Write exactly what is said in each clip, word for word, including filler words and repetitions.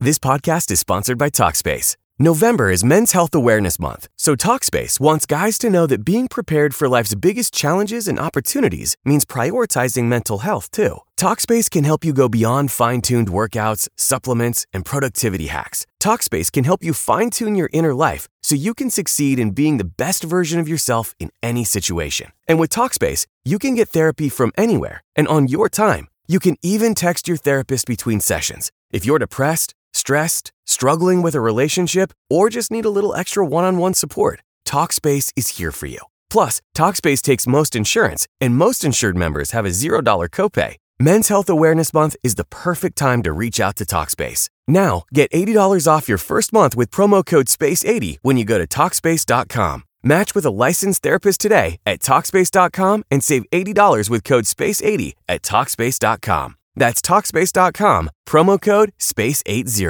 This podcast is sponsored by Talkspace. November is Men's Health Awareness Month, so Talkspace wants guys to know that being prepared for life's biggest challenges and opportunities means prioritizing mental health, too. Talkspace can help you go beyond fine-tuned workouts, supplements, and productivity hacks. Talkspace can help you fine-tune your inner life so you can succeed in being the best version of yourself in any situation. And with Talkspace, you can get therapy from anywhere and on your time. You can even text your therapist between sessions. If you're depressed, stressed, struggling with a relationship, or just need a little extra one-on-one support, Talkspace is here for you. Plus, Talkspace takes most insurance, and most insured members have a zero dollars copay. Men's Health Awareness Month is the perfect time to reach out to Talkspace. Now, get eighty dollars off your first month with promo code space eighty when you go to Talkspace dot com. Match with a licensed therapist today at Talkspace dot com and save eighty dollars with code space eighty at Talkspace dot com. That's Talkspace dot com, promo code space eighty.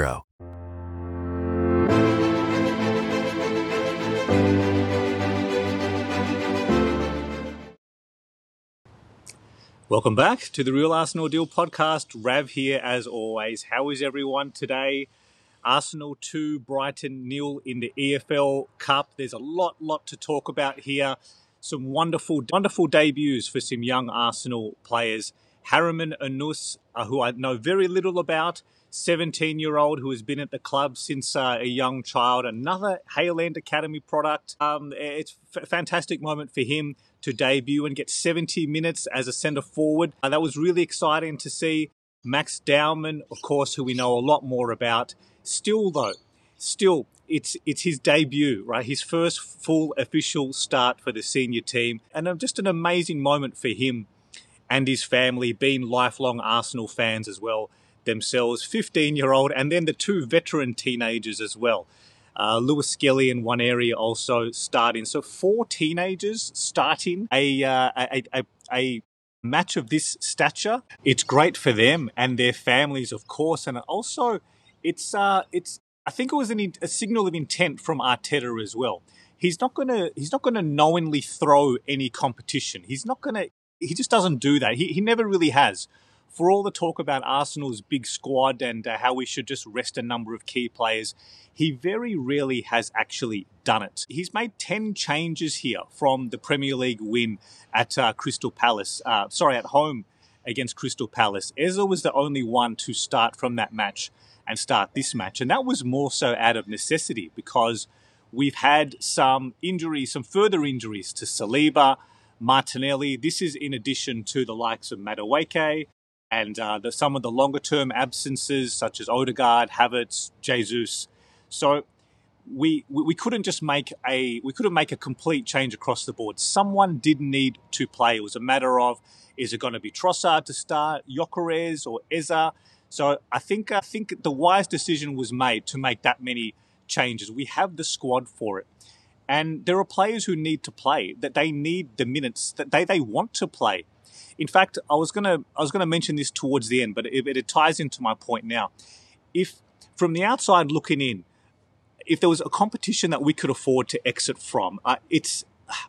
Welcome back to the Real Arsenal Deal podcast. Rav here as always. How is everyone today? Arsenal two, Brighton nil in the E F L Cup. There's a lot, lot to talk about here. Some wonderful, wonderful debuts for some young Arsenal players. Harriman Anus, uh, who I know very little about, seventeen-year-old who has been at the club since uh, a young child. Another Hale End Academy product. Um, it's a fantastic moment for him to debut and get seventy minutes as a centre-forward. Uh, that was really exciting to see. Max Dowman, of course, who we know a lot more about. Still, though, still, it's it's his debut, right? His first full official start for the senior team. And uh, just an amazing moment for him and his family, being lifelong Arsenal fans as well themselves. fifteen-year-old, and then the two veteran teenagers as well. Uh, Lewis Skelly in one area also starting. So four teenagers starting a, uh, a, a, a match of this stature. It's great for them and their families, of course. And also, it's uh, it's. I think it was an, a signal of intent from Arteta as well. He's not gonna he's not gonna knowingly throw any competition. He's not gonna. He just doesn't do that. He he never really has. For all the talk about Arsenal's big squad and uh, how we should just rest a number of key players, he very rarely has actually done it. He's made ten changes here from the Premier League win at uh, Crystal Palace. Uh, sorry, at home against Crystal Palace. Eza was the only one to start from that match and start this match. And that was more so out of necessity because we've had some injuries, some further injuries to Saliba, Martinelli. This is in addition to the likes of Madueke and uh, the, some of the longer-term absences such as Odegaard, Havertz, Jesus. So we, we we couldn't just make a we couldn't make a complete change across the board. Someone did need to play. It was a matter of, is it going to be Trossard to start, Gyökeres or Eza? So I think I think the wise decision was made to make that many changes. We have the squad for it. And there are players who need to play, that they need the minutes, that they, they want to play. In fact, I was gonna I was gonna mention this towards the end, but it, it ties into my point now. If from the outside looking in, if there was a competition that we could afford to exit from, uh, it's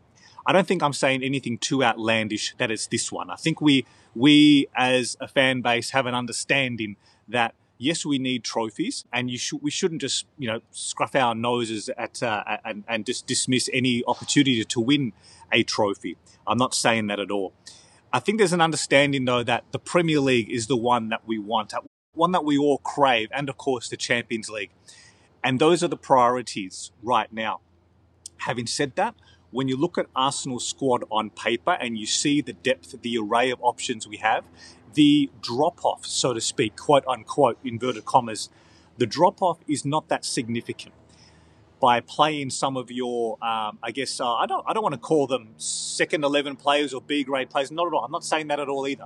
I don't think I'm saying anything too outlandish that it's this one. I think we we as a fan base have an understanding that yes, we need trophies, and you should we shouldn't just you know scruff our noses at uh, and and just dismiss any opportunity to win a trophy. I'm not saying that at all. I think there's an understanding though that the Premier League is the one that we want, one that we all crave, and of course the Champions League, and those are the priorities right now. Having said that, when you look at Arsenal's squad on paper and you see the depth, the array of options we have, the drop-off, so to speak, quote unquote, inverted commas, the drop-off is not that significant. By playing some of your, um, I guess, uh, I don't I don't want to call them second eleven players or B-grade players, not at all. I'm not saying that at all either.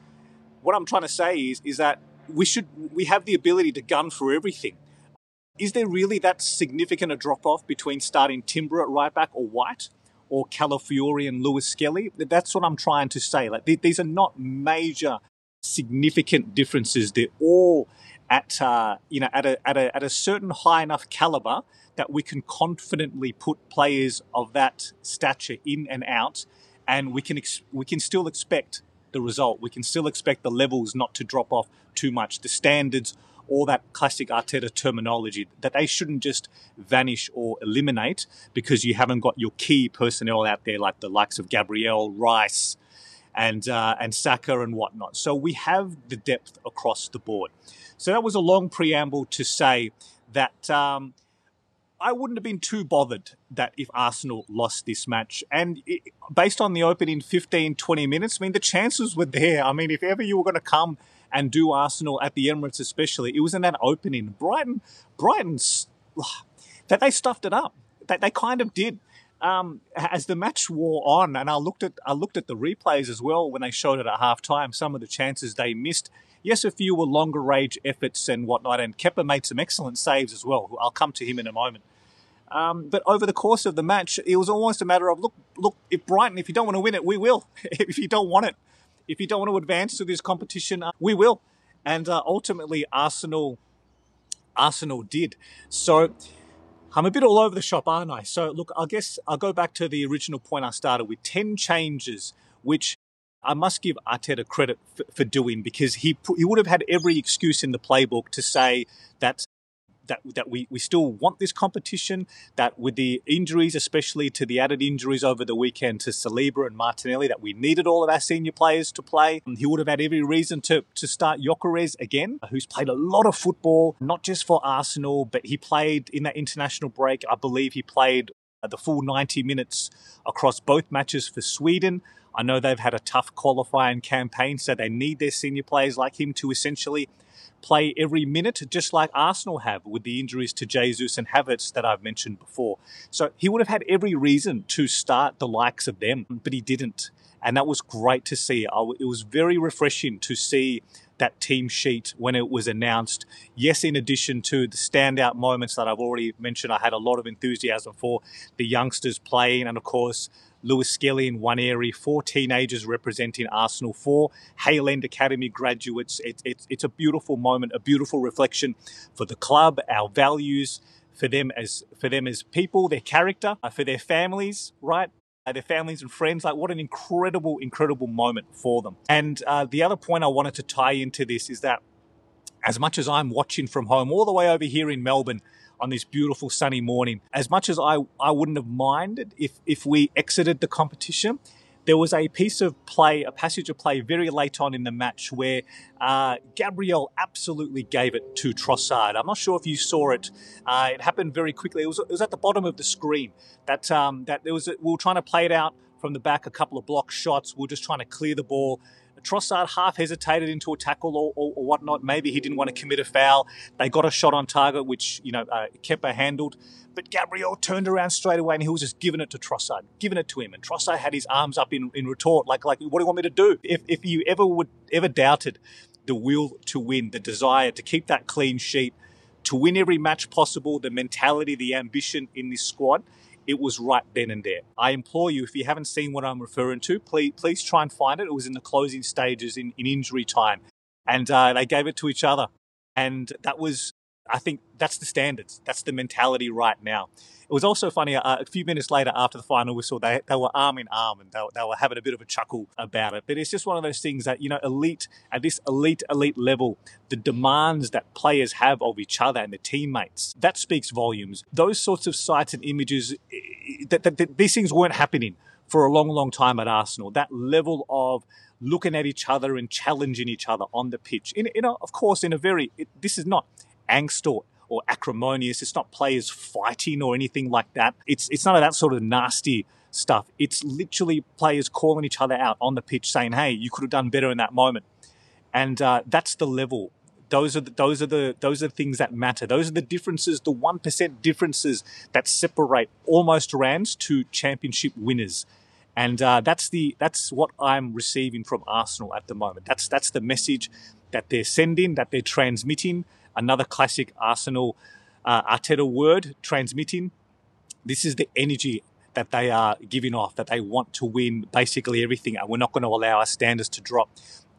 What I'm trying to say is, is that we should we have the ability to gun for everything. Is there really that significant a drop-off between starting Timber at right back or White or Calafiori and Lewis Skelly? That's what I'm trying to say. Like these are not major significant differences. They're all at uh, you know at a at a at a certain high enough caliber that we can confidently put players of that stature in and out, and we can ex- we can still expect the result. We can still expect the levels not to drop off too much. The standards all that classic Arteta terminology, that they shouldn't just vanish or eliminate because you haven't got your key personnel out there like the likes of Gabriel, Rice, and uh, and Saka and whatnot. So we have the depth across the board. So that was a long preamble to say that um, I wouldn't have been too bothered that if Arsenal lost this match. And it, based on the opening fifteen, twenty minutes, I mean, the chances were there. I mean, if ever you were going to come and do Arsenal at the Emirates especially, it was in that opening. Brighton, Brighton's, that they stuffed it up. That they kind of did. Um, as the match wore on, and I looked at I looked at the replays as well when they showed it at halftime, some of the chances they missed. Yes, a few were longer range efforts and whatnot, and Kepa made some excellent saves as well. I'll come to him in a moment. Um, but over the course of the match, it was almost a matter of, look, look, if Brighton, if you don't want to win it, we will. If you don't want it, if you don't want to advance to this competition, uh, we will. And uh, ultimately, Arsenal, Arsenal did. So I'm a bit all over the shop, aren't I? So look, I guess I'll go back to the original point I started with, ten changes, which I must give Arteta credit for, for doing, because he he would have had every excuse in the playbook to say that that that we, we still want this competition, that with the injuries, especially to the added injuries over the weekend to Saliba and Martinelli, that we needed all of our senior players to play. He would have had every reason to, to start Gyökeres again, who's played a lot of football, not just for Arsenal, but he played in that international break. I believe he played the full ninety minutes across both matches for Sweden. I know they've had a tough qualifying campaign, so they need their senior players like him to essentially play every minute, just like Arsenal have with the injuries to Jesus and Havertz that I've mentioned before. So he would have had every reason to start the likes of them, but he didn't. And that was great to see. It was very refreshing to see that team sheet when it was announced. Yes, in addition to the standout moments that I've already mentioned, I had a lot of enthusiasm for the youngsters playing, and of course, Lewis Skelly and Nwaneri, four teenagers representing Arsenal, four Hale End Academy graduates. It, it, it's a beautiful moment, a beautiful reflection for the club, our values, for them as for them as people, their character, uh, for their families, right? Uh, their families and friends. Like, what an incredible, incredible moment for them. And uh, the other point I wanted to tie into this is that as much as I'm watching from home, all the way over here in Melbourne, on this beautiful sunny morning, as much as I, I wouldn't have minded if, if we exited the competition, there was a piece of play, a passage of play very late on in the match where uh, Gabriel absolutely gave it to Trossard. I'm not sure if you saw it. Uh, it happened very quickly. It was, it was at the bottom of the screen. That um, that there was a, we were trying to play it out from the back, a couple of block shots. We were just trying to clear the ball. Trossard half hesitated into a tackle or, or, or whatnot. Maybe he didn't want to commit a foul. They got a shot on target, which, you know, uh, Kepa handled. But Gabriel turned around straight away and he was just giving it to Trossard, giving it to him. And Trossard had his arms up in, in retort, like, like, what do you want me to do? If if you ever would ever doubted the will to win, the desire to keep that clean sheet, to win every match possible, the mentality, the ambition in this squad, it was right then and there. I implore you, if you haven't seen what I'm referring to, please please try and find it. It was in the closing stages in, in injury time. And uh, they gave it to each other. And that was, I think, that's the standards. That's the mentality right now. It was also funny, uh, a few minutes later after the final whistle, they they were arm in arm and they, they were having a bit of a chuckle about it. But it's just one of those things that, you know, elite, at this elite, elite level, the demands that players have of each other and their teammates, that speaks volumes. Those sorts of sights and images, that, that, that these things weren't happening for a long, long time at Arsenal. That level of looking at each other and challenging each other on the pitch. In, in a, of course, in a very, it, this is not angst or or acrimonious. It's not players fighting or anything like that. It's it's none of that sort of nasty stuff. It's literally players calling each other out on the pitch saying, hey, you could have done better in that moment. And uh, that's the level. Those are the, those are the those are the things that matter. Those are the differences, the one percent differences that separate almost Rams to championship winners. And uh, that's the that's what I'm receiving from Arsenal at the moment. That's that's the message that they're sending, that they're transmitting. Another classic Arsenal uh, Arteta word, transmitting. This is the energy that they are giving off, that they want to win basically everything, and we're not going to allow our standards to drop.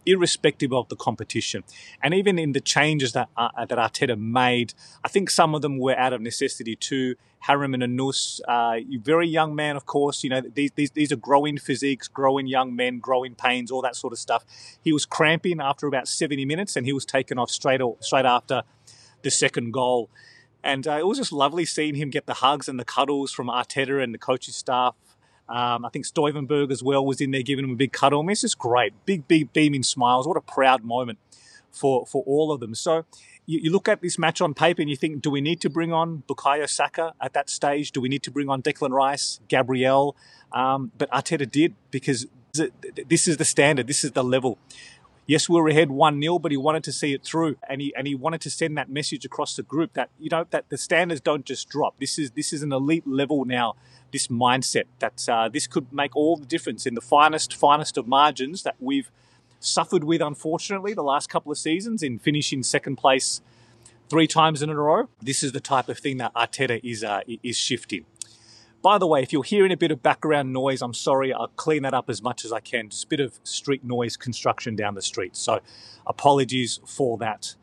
irrespective of the competition. And even in the changes that uh, that Arteta made, I think some of them were out of necessity too. Harriman and Nus, uh, very young man, of course. You know, these, these these are growing physiques, growing young men, growing pains, all that sort of stuff. He was cramping after about seventy minutes, and he was taken off straight straight after the second goal. And uh, it was just lovely seeing him get the hugs and the cuddles from Arteta and the coaching staff. Um, I think Stuyvenberg as well was in there giving him a big cuddle. I mean, it's just great. Big, big beaming smiles. What a proud moment for, for all of them. So you, you look at this match on paper and you think, do we need to bring on Bukayo Saka at that stage? Do we need to bring on Declan Rice, Gabriel? Um, but Arteta did, because this is the standard. This is the level. Yes, we were ahead one nil, but he wanted to see it through, and he and he wanted to send that message across the group that, you know, that the standards don't just drop. This is this is an elite level now. This mindset that uh, this could make all the difference in the finest finest of margins that we've suffered with, unfortunately, the last couple of seasons in finishing second place three times in a row. This is the type of thing that Arteta is uh, is shifting. By the way, if you're hearing a bit of background noise, I'm sorry. I'll clean that up as much as I can. Just a bit of street noise construction down the street. So apologies for that.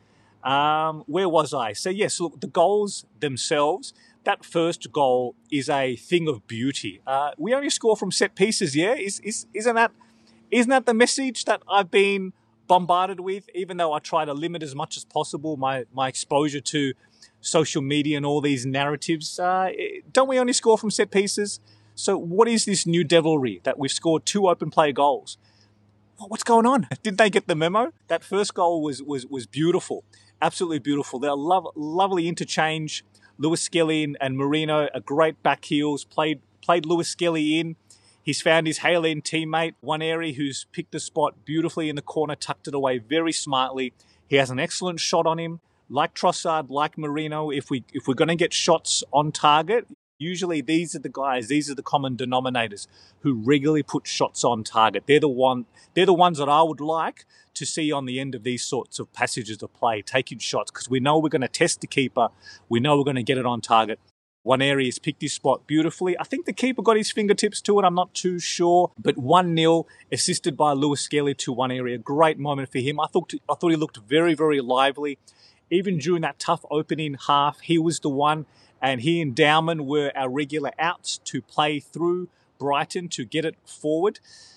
Um, where was I? So yes, look, the goals themselves, that first goal is a thing of beauty. Uh, we only score from set pieces, yeah? Is, is, isn't that, isn't that the message that I've been bombarded with, even though I try to limit as much as possible my, my exposure to social media and all these narratives? Uh, don't we only score from set pieces? So what is this new devilry that we've scored two open play goals? What's going on? Did they get the memo? That first goal was was was beautiful, absolutely beautiful. They're love, lovely interchange. Lewis Skelly and, and Merino are great back heels. Played played Lewis Skelly in. He's found his Hale-End teammate, Nwaneri, who's picked the spot beautifully in the corner, tucked it away very smartly. He has an excellent shot on him. Like Trossard, like Merino, if we if we're going to get shots on target, usually these are the guys, these are the common denominators who regularly put shots on target. They're the one, they're the ones that I would like to see on the end of these sorts of passages of play, taking shots, because we know we're going to test the keeper, we know we're going to get it on target. Nwaneri has picked his spot beautifully. I think the keeper got his fingertips to it, I'm not too sure, but one nil, assisted by Lewis Skelly to Nwaneri. A great moment for him. I thought I thought he looked very, very lively. Even during that tough opening half, he was the one, and he and Dowman were our regular outs to play through Brighton to get it forward.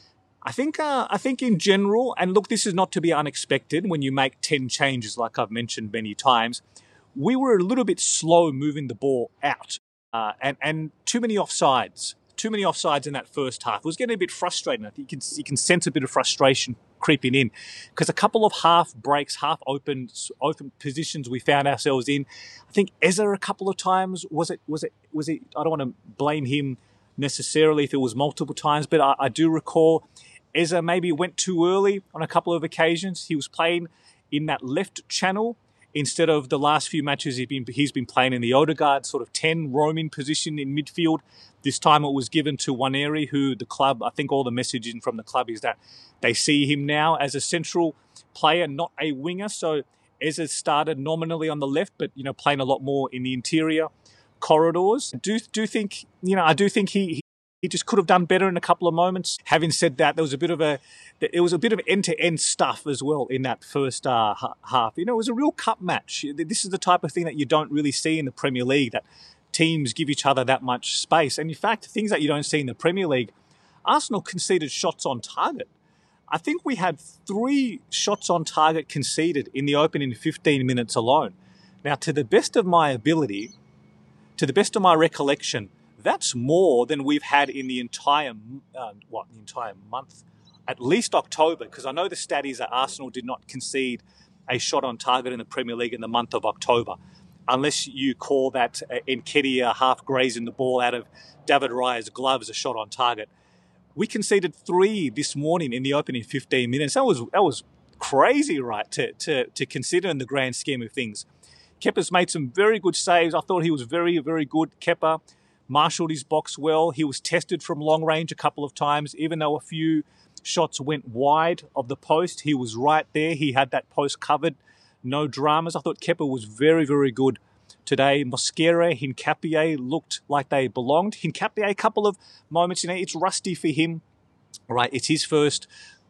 I think uh, I think in general, and look, this is not to be unexpected when you make ten changes like I've mentioned many times, we were a little bit slow moving the ball out, uh, and, and too many offsides. Too many offsides in that first half. It was getting a bit frustrating. I think you can, you can sense a bit of frustration creeping in, because a couple of half breaks, half open open positions we found ourselves in. I think Eza a couple of times, was it, was it, was it, I don't want to blame him necessarily if it was multiple times, but I, I do recall Eza maybe went too early on a couple of occasions. He was playing in that left channel instead of the last few matches he's been, he's been playing in the Odegaard sort of ten roaming position in midfield. This time it was given to Nwaneri, who the club, I think all the messaging from the club is that they see him now as a central player, not a winger. So Eza started nominally on the left, but, you know, playing a lot more in the interior corridors. Do do think, you know, I do think he he just could have done better in a couple of moments. Having said that, there was a bit of a it was a bit of end-to-end stuff as well in that first uh, half. You know, it was a real cup match. This is the type of thing that you don't really see in the Premier League, that teams give each other that much space. And in fact, things that you don't see in the Premier League, Arsenal conceded shots on target. I think we had three shots on target conceded in the opening fifteen minutes alone. Now, to the best of my ability, to the best of my recollection, that's more than we've had in the entire, uh, what, the entire month, at least October, because I know the stat is that Arsenal did not concede a shot on target in the Premier League in the month of October, unless you call that uh, Nketiah half grazing the ball out of David Raya's gloves a shot on target. We conceded three this morning in the opening fifteen minutes. That was that was crazy, right, to, to, to consider in the grand scheme of things. Kepa's made some very good saves. I thought he was very, very good. Kepa marshalled his box well. He was tested from long range a couple of times, even though a few shots went wide of the post. He was right there. He had that post covered. No dramas. I thought Kepa was very, very good today. Mosquera, Hincapié looked like they belonged. Hincapié, a couple of moments, you know, it's rusty for him, right? It's his first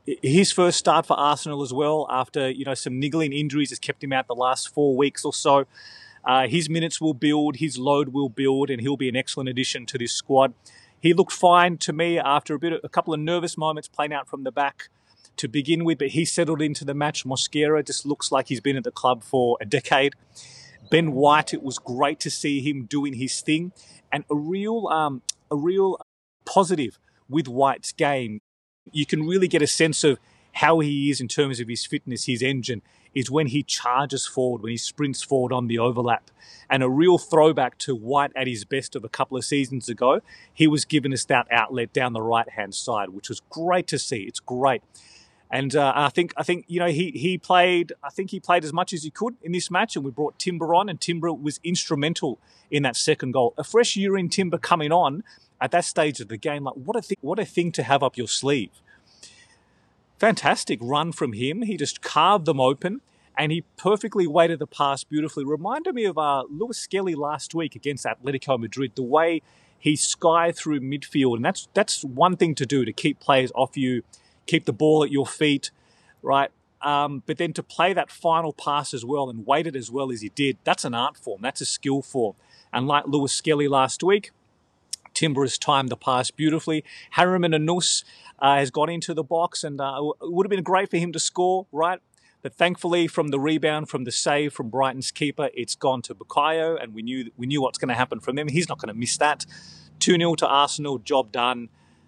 his first start for Arsenal as well, after you know some niggling injuries has kept him out the last four weeks or so. Uh, his minutes will build, his load will build, and he'll be an excellent addition to this squad. He looked fine to me after a bit, of, a couple of nervous moments playing out from the back to begin with, but he settled into the match. Mosquera just looks like he's been at the club for a decade. Ben White, it was great to see him doing his thing, and a real, um, a real positive with White's game. You can really get a sense of how he is in terms of his fitness, his engine, is when he charges forward, when he sprints forward on the overlap. And a real throwback to White at his best of a couple of seasons ago. He was giving us that outlet down the right-hand side, which was great to see. It's great. And uh, I think, I think you know, he he played, I think he played as much as he could in this match, and we brought Timber on, and Timber was instrumental in that second goal. A fresh year in Timber coming on at that stage of the game, like what a thing, what a thing to have up your sleeve. Fantastic run from him. He just carved them open, and he perfectly weighted the pass beautifully. Reminded me of uh, Lewis Skelly last week against Atletico Madrid, the way he skied through midfield. And that's that's one thing to do, to keep players off you, keep the ball at your feet, right? Um, but then to play that final pass as well and weight it as well as he did, that's an art form. That's a skill form. And like Lewis Skelly last week, Timber has timed the pass beautifully. Harriman Anus uh, has got into the box, and uh, it would have been great for him to score, right? But thankfully, from the rebound, from the save from Brighton's keeper, it's gone to Bukayo, and we knew we knew what's going to happen from them. He's not going to miss that. two nil to Arsenal, job done.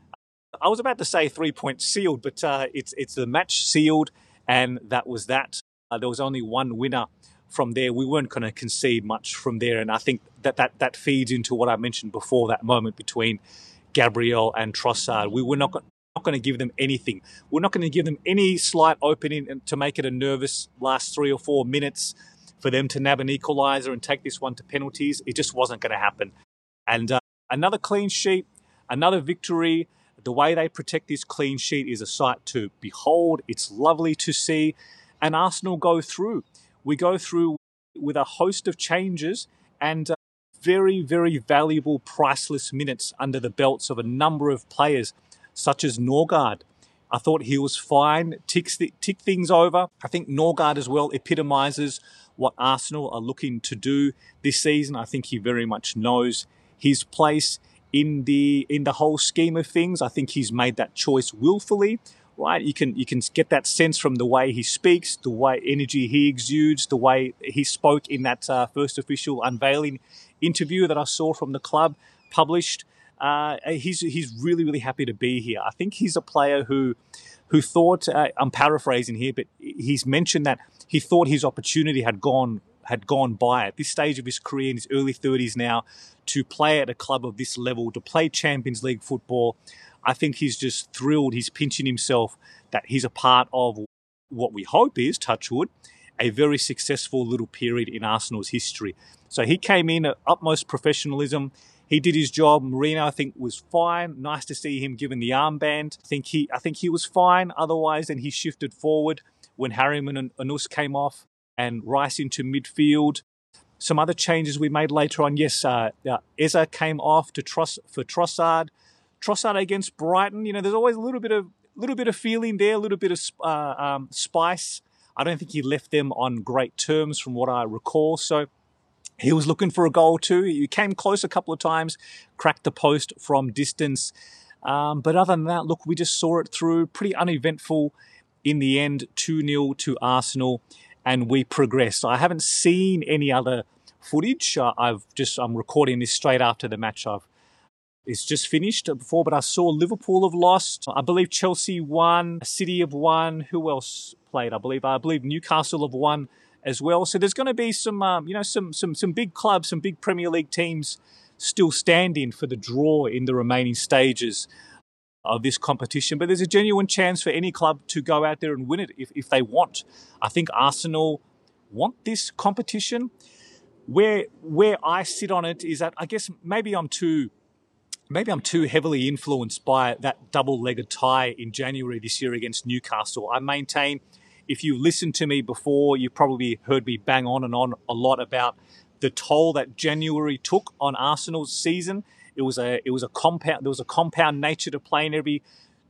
I was about to say three points sealed, but uh, it's it's the match sealed, and that was that. Uh, there was only one winner from there. We weren't going to concede much from there, and I think that, that that feeds into what I mentioned before, that moment between Gabriel and Trossard. We were not going, not going to give them anything. We're not going to give them any slight opening to make it a nervous last three or four minutes for them to nab an equaliser and take this one to penalties. It just wasn't going to happen. And uh, another clean sheet, another victory. The way they protect this clean sheet is a sight to behold. It's lovely to see. And Arsenal go through. We go through with a host of changes and uh, very, very valuable, priceless minutes under the belts of a number of players, such as Norgard. I thought he was fine, ticks the, tick things over. I think Norgard as well epitomises what Arsenal are looking to do this season. I think he very much knows his place in the in the whole scheme of things. I think he's made that choice willfully. Right, you can you can get that sense from the way he speaks, the way energy he exudes, the way he spoke in that uh, first official unveiling interview that I saw from the club published. Uh, he's he's really really happy to be here. I think he's a player who who thought uh, I'm paraphrasing here, but he's mentioned that he thought his opportunity had gone had gone by at this stage of his career in his early thirties now to play at a club of this level, to play Champions League football. I think he's just thrilled. He's pinching himself that he's a part of what we hope is, touch wood, a very successful little period in Arsenal's history. So he came in at utmost professionalism. He did his job. Marino, I think, was fine. Nice to see him given the armband. I think he, I think he was fine. Otherwise, then he shifted forward when Harriman and Anus came off and Rice into midfield. Some other changes we made later on. Yes, uh, uh, Eza came off to Tross, for Trossard. Trossard against Brighton, you know, there's always a little bit of little bit of feeling there, a little bit of uh, um, spice. I don't think he left them on great terms from what I recall. So he was looking for a goal too. He came close a couple of times, cracked the post from distance. Um, but other than that, look, we just saw it through. Pretty uneventful in the end, two nil to Arsenal, and we progressed. I haven't seen any other footage. Uh, I've just I'm recording this straight after the match. I've It's just finished before, but I saw Liverpool have lost. I believe Chelsea won, City have won. Who else played? I believe I believe Newcastle have won as well. So there's going to be some, um, you know, some some some big clubs, some big Premier League teams still standing for the draw in the remaining stages of this competition. But there's a genuine chance for any club to go out there and win it if if they want. I think Arsenal want this competition. Where where I sit on it is that I guess maybe I'm too. Maybe I'm too heavily influenced by that double-legged tie in January this year against Newcastle. I maintain, if you listened to me before, you probably heard me bang on and on a lot about the toll that January took on Arsenal's season. It was a it was a compound there was a compound nature to playing every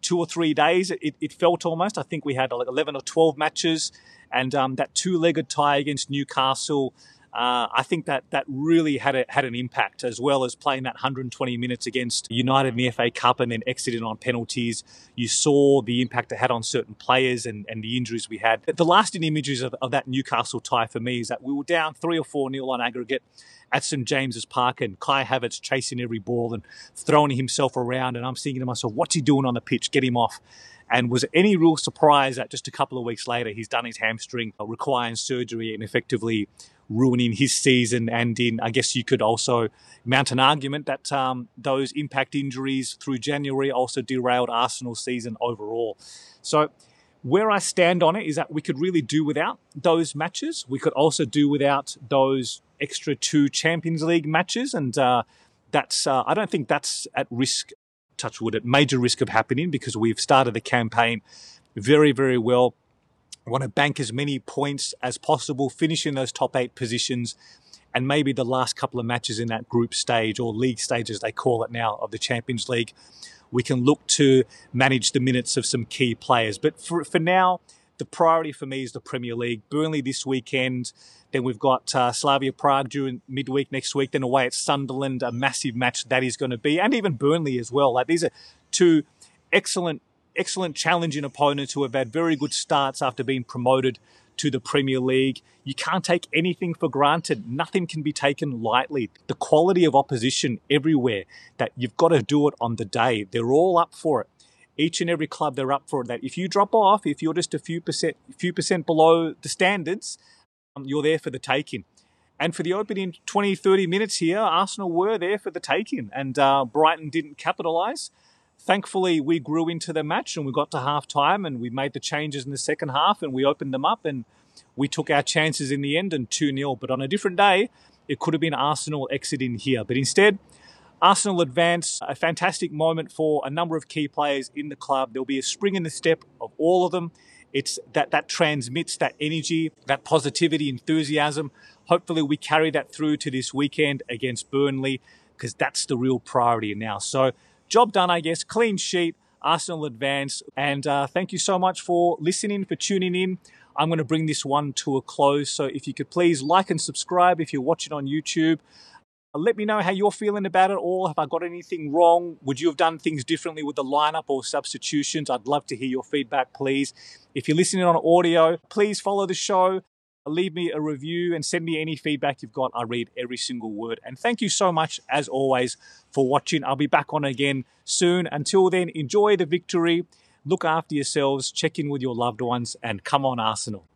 two or three days, it, it felt almost. I think we had like eleven or twelve matches, and um, that two-legged tie against Newcastle, uh, I think that that really had a, had an impact, as well as playing that one hundred twenty minutes against United in the F A Cup and then exiting on penalties. You saw the impact it had on certain players and, and the injuries we had. The lasting images of, of that Newcastle tie for me is that we were down three or four nil on aggregate at St James's Park, and Kai Havertz chasing every ball and throwing himself around, and I'm thinking to myself, what's he doing on the pitch? Get him off. And was it any real surprise that just a couple of weeks later he's done his hamstring, requiring surgery and effectively ruining his season? And in, I guess you could also mount an argument that um, those impact injuries through January also derailed Arsenal's season overall. So where I stand on it is that we could really do without those matches. We could also do without those extra two Champions League matches, and uh, that's uh, I don't think that's at risk, touch wood, at major risk of happening, because we've started the campaign very, very well. I want to bank as many points as possible, finish in those top eight positions, and maybe the last couple of matches in that group stage, or league stage as they call it now, of the Champions League, we can look to manage the minutes of some key players. But for, for now, the priority for me is the Premier League. Burnley this weekend. Then we've got uh, Slavia Prague during midweek next week. Then away at Sunderland, a massive match that is going to be. And even Burnley as well. Like, these are two excellent, excellent challenging opponents who have had very good starts after being promoted to the Premier League. You can't take anything for granted. Nothing can be taken lightly. The quality of opposition everywhere, that you've got to do it on the day. They're all up for it. Each and every club, they're up for it. That if you drop off, if you're just a few percent, few percent below the standards, um, you're there for the taking. And for the opening twenty, thirty minutes here, Arsenal were there for the taking, and uh, Brighton didn't capitalise. Thankfully, we grew into the match and we got to half-time and we made the changes in the second half and we opened them up and we took our chances in the end, and two nil. But on a different day, it could have been Arsenal exiting here. But instead, Arsenal advance, a fantastic moment for a number of key players in the club. There'll be a spring in the step of all of them. It's that that transmits that energy, that positivity, enthusiasm. Hopefully we carry that through to this weekend against Burnley, because that's the real priority now. So job done, I guess. Clean sheet, Arsenal advance. And uh, thank you so much for listening, for tuning in. I'm going to bring this one to a close. So if you could please like and subscribe if you're watching on YouTube. Let me know how you're feeling about it all. Have I got anything wrong? Would you have done things differently with the lineup or substitutions? I'd love to hear your feedback, please. If you're listening on audio, please follow the show. Leave me a review and send me any feedback you've got. I read every single word. And thank you so much, as always, for watching. I'll be back on again soon. Until then, enjoy the victory. Look after yourselves. Check in with your loved ones. And come on, Arsenal.